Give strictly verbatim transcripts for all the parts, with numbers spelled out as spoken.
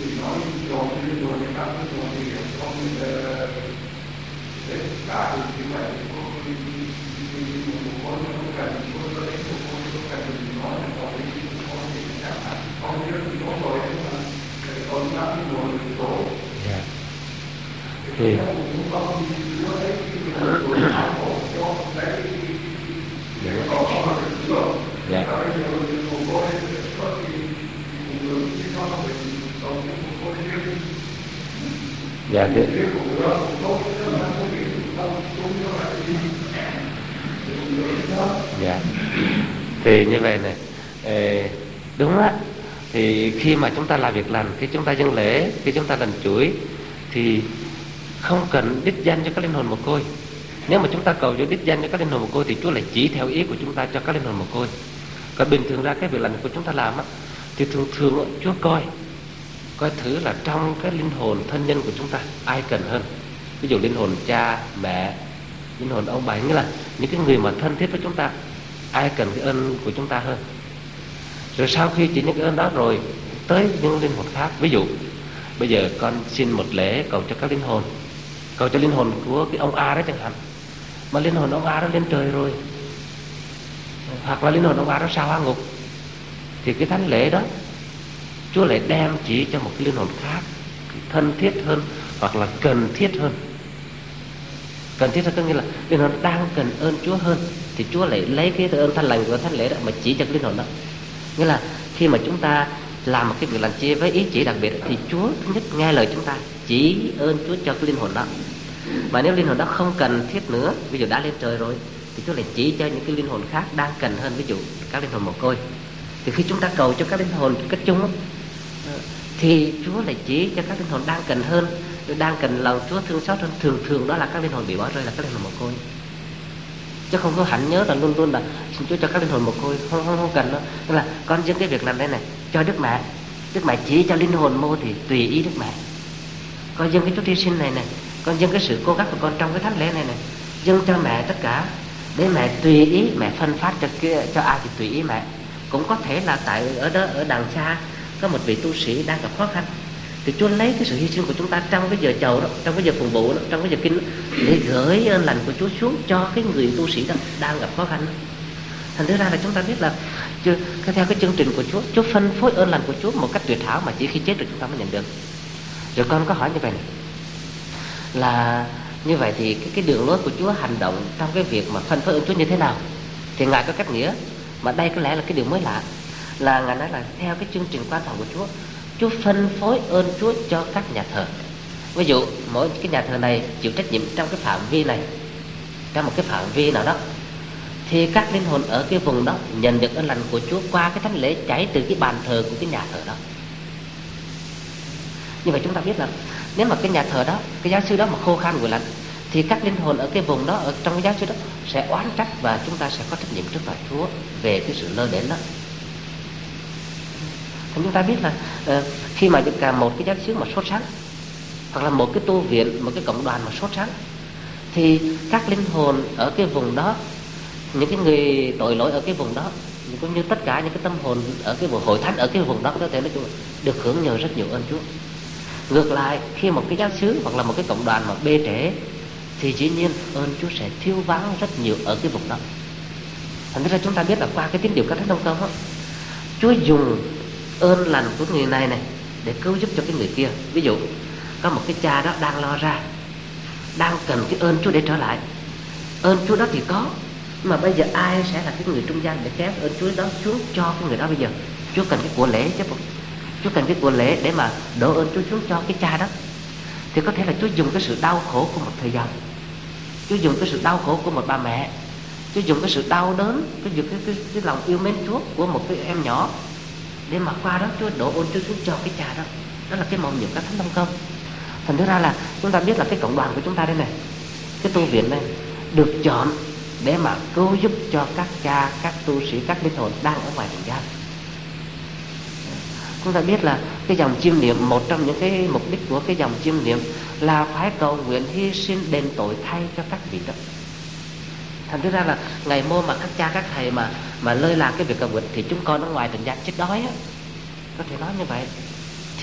nói cho cái đồ người ta cái đồ thì con để cả thì vậy có một con không cần con có đấy một con không cần mình nói là con đấy con thì chắc là con biết thì có rồi mà con đã cái đồ thì tổ thì con nó đấy cái đồ áo cổ cho đấy có có được dạ dạ thì, dạ thì như vậy này, ê, đúng á, thì khi mà chúng ta làm việc lành, khi chúng ta dâng lễ, khi chúng ta làm chuỗi thì không cần đích danh cho các linh hồn mồ côi. Nếu mà chúng ta cầu cho đích danh cho các linh hồn mồ côi thì Chúa lại chỉ theo ý của chúng ta cho các linh hồn mồ côi. Còn bình thường ra cái việc lành của chúng ta làm á, thì thường thường Chúa coi coi thử là trong cái linh hồn thân nhân của chúng ta ai cần hơn. Ví dụ linh hồn cha mẹ, linh hồn ông bà, nghĩa là những cái người mà thân thiết với chúng ta, ai cần cái ơn của chúng ta hơn. Rồi sau khi chỉ những cái ơn đó rồi tới những linh hồn khác. Ví dụ bây giờ con xin một lễ cầu cho các linh hồn, cầu cho linh hồn của cái ông A đó chẳng hạn, mà linh hồn ông A đó lên trời rồi, hoặc là linh hồn ông A đó sao hỏa ngục, thì cái thánh lễ đó Chúa lại đem chỉ cho một cái linh hồn khác thân thiết hơn hoặc là cần thiết hơn. Cần thiết hơn có nghĩa là linh hồn đang cần ơn Chúa hơn, thì Chúa lại lấy cái ơn thanh lành của thánh lễ đó mà chỉ cho cái linh hồn đó. Nghĩa là khi mà chúng ta làm một cái việc lành chia với ý chỉ đặc biệt thì Chúa thứ nhất nghe lời chúng ta, chỉ ơn Chúa cho cái linh hồn đó. Mà nếu linh hồn đó không cần thiết nữa, ví dụ đã lên trời rồi, thì Chúa lại chỉ cho những cái linh hồn khác đang cần hơn, ví dụ các linh hồn mồ côi. Thì khi chúng ta cầu cho các linh hồn cách chung đó, thì Chúa lại chỉ cho các linh hồn đang cần hơn, đang cần lòng Chúa thương xót hơn. Thường thường đó là các linh hồn bị bỏ rơi, là các linh hồn mồ côi, chứ không có hẳn nhớ là luôn luôn là xin Chúa cho các linh hồn mồ côi, không không không cần đó. Tức là con dâng cái việc làm đây này cho Đức Mẹ, Đức Mẹ chỉ cho linh hồn mô thì tùy ý Đức Mẹ. Con dâng cái Chúa Hy sinh này này, con dâng cái sự cố gắng của con trong cái thánh lễ này này, dâng cho mẹ tất cả, để mẹ tùy ý, mẹ phân phát cho kia, cho ai thì tùy ý mẹ. Cũng có thể là tại ở đó ở đằng xa có một vị tu sĩ đang gặp khó khăn, thì Chúa lấy cái sự hy sinh của chúng ta trong cái giờ chầu đó, trong cái giờ phụng vụ đó, trong cái giờ kinh đó, để gửi ơn lành của Chúa xuống cho cái người tu sĩ đó đang gặp khó khăn đó. Thành thử ra là chúng ta biết là theo cái chương trình của Chúa, Chúa phân phối ơn lành của Chúa một cách tuyệt hảo mà chỉ khi chết rồi chúng ta mới nhận được. Rồi con có hỏi như vậy này, là như vậy thì cái, cái đường lối của Chúa hành động trong cái việc mà phân phối ơn Chúa như thế nào? Thì Ngài có cách nghĩa, mà đây có lẽ là cái điều mới lạ, là Ngài nói là theo cái chương trình quan trọng của Chúa, Chúa phân phối ơn Chúa cho các nhà thờ. Ví dụ mỗi cái nhà thờ này chịu trách nhiệm trong cái phạm vi này, trong một cái phạm vi nào đó, thì các linh hồn ở cái vùng đó nhận được ơn lành của Chúa qua cái thánh lễ chảy từ cái bàn thờ của cái nhà thờ đó. Như vậy chúng ta biết là nếu mà cái nhà thờ đó, cái giáo sư đó mà khô khan nguội lạnh, thì các linh hồn ở cái vùng đó, ở trong cái giáo sư đó sẽ oán trách, và chúng ta sẽ có trách nhiệm trước mặt Chúa về cái sự lơ đến đó. Thì chúng ta biết là uh, khi mà cả một cái giáo xứ mà sốt sắng, hoặc là một cái tu viện, một cái cộng đoàn mà sốt sắng, thì các linh hồn ở cái vùng đó, những cái người tội lỗi ở cái vùng đó, cũng như tất cả những cái tâm hồn ở cái vùng hội thánh ở cái vùng đó có thể nói chung được hưởng nhờ rất nhiều ơn Chúa. Ngược lại, khi một cái giáo xứ hoặc là một cái cộng đoàn mà bê trễ, thì dĩ nhiên ơn Chúa sẽ thiếu vắng rất nhiều ở cái vùng đó. Thành ra chúng ta biết là qua cái tín điều các thánh thông công đó, Chúa dùng ơn lành của người này này để cứu giúp cho cái người kia. Ví dụ có một cái cha đó đang lo ra, đang cần cái ơn Chúa để trở lại. Ơn Chúa đó thì có, nhưng mà bây giờ ai sẽ là cái người trung gian để kéo ơn Chúa đó xuống cho cái người đó? Bây giờ Chúa cần cái của lễ chứ không? Chúa cần cái của lễ để mà đổ ơn Chúa xuống cho cái cha đó. Thì có thể là Chúa dùng cái sự đau khổ của một thời gian, Chúa dùng cái sự đau khổ của một bà mẹ, Chúa dùng cái sự đau đớn, cái cái, cái, cái lòng yêu mến Chúa của một cái em nhỏ, để mà qua đó Chúa đổ ơn Chúa xuống cho cái cha đó. Đó là cái mầu nhiệm các thánh thông công. Thành ra là chúng ta biết là cái cộng đoàn của chúng ta đây này, cái tu viện này được chọn để mà cứu giúp cho các cha, các tu sĩ, các linh hồn đang ở ngoài trần gian. Chúng ta biết là cái dòng chiêm niệm, một trong những cái mục đích của cái dòng chiêm niệm là phải cầu nguyện hy sinh đền tội thay cho các vị đó. Thành ra là ngày mô mà các cha các thầy mà mà lơi lạc cái việc cầu nguyện, thì chúng con ở ngoài trần gian chết đói á, có thể nói như vậy,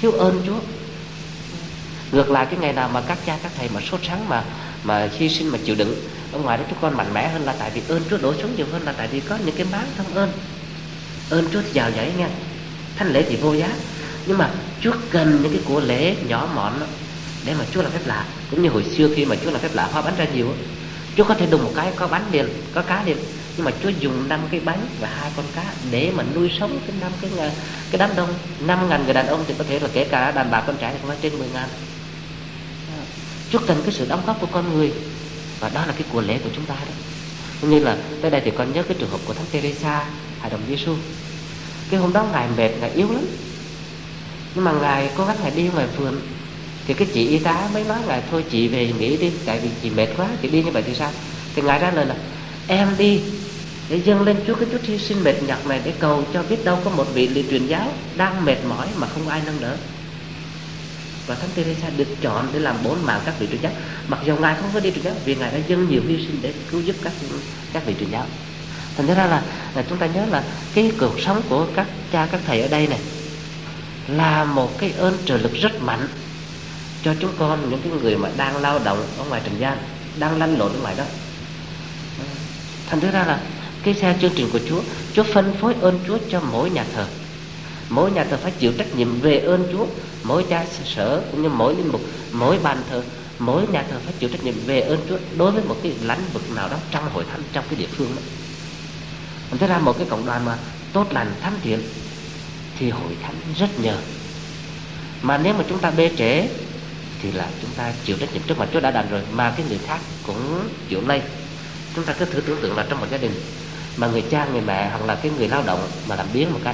thiếu ơn Chúa. Ngược lại cái ngày nào mà các cha các thầy mà sốt sắng mà mà hy sinh mà chịu đựng ở ngoài đó, chúng con mạnh mẽ hơn là tại vì ơn Chúa đổ xuống nhiều hơn, là tại vì có những cái máng thông ơn. Ơn Chúa thì giàu dãy nghe. Thánh lễ thì vô giá, nhưng mà Chúa cần những cái của lễ nhỏ mọn đó để mà Chúa làm phép lạ. Cũng như hồi xưa khi mà Chúa làm phép lạ hóa bánh ra nhiều, Chúa có thể đùng một cái có bánh liền, có cá liền, nhưng mà Chúa dùng năm cái bánh và hai con cá để mà nuôi sống cái năm cái cái đám đông năm ngàn người đàn ông, thì có thể là kể cả đàn bà con trai thì cũng phải trên mười ngàn. Chúa cần cái sự đóng góp của con người, và đó là cái của lễ của chúng ta đó. Cũng như là tới đây thì con nhớ cái trường hợp của Thánh Teresa Hài đồng Giêsu. Cái hôm đó ngài mệt, ngài yếu lắm, nhưng mà ngài cố gắng ngài đi ngoài vườn, thì cái chị y tá mới nói ngài thôi chị về nghỉ đi, tại vì chị mệt quá, chị đi như vậy thì sao? Thì ngài ra lời là em đi để dâng lên Chúa cái chút hy sinh mệt nhọc này, để cầu cho biết đâu có một vị lì truyền giáo đang mệt mỏi mà không ai nâng đỡ. Và Thánh Teresa được chọn để làm bốn mạng các vị truyền giáo, mặc dù ngài không có đi truyền giáo, vì ngài đã dâng nhiều hy sinh để cứu giúp các các vị truyền giáo. Thành ra là, là chúng ta nhớ là cái cuộc sống của các cha các thầy ở đây này là một cái ơn trợ lực rất mạnh cho chúng con, những cái người mà đang lao động ở ngoài trần gian, đang lăn lộn ở ngoài đó. Thành ra là cái theo chương trình của Chúa, Chúa phân phối ơn Chúa cho mỗi nhà thờ. Mỗi nhà thờ phải chịu trách nhiệm về ơn Chúa. Mỗi cha sở cũng như mỗi linh mục, mỗi bàn thờ, mỗi nhà thờ phải chịu trách nhiệm về ơn Chúa đối với một cái lãnh vực nào đó trong hội thánh, trong cái địa phương đó. Thành thế ra một cái cộng đoàn mà tốt lành thánh thiện thì hội thánh rất nhờ. Mà nếu mà chúng ta bê trễ thì là chúng ta chịu trách nhiệm trước mặt Chúa đã đành rồi, mà cái người khác cũng chịu lây. Chúng ta cứ thử tưởng tượng là trong một gia đình mà người cha người mẹ hoặc là cái người lao động mà làm biếng một cái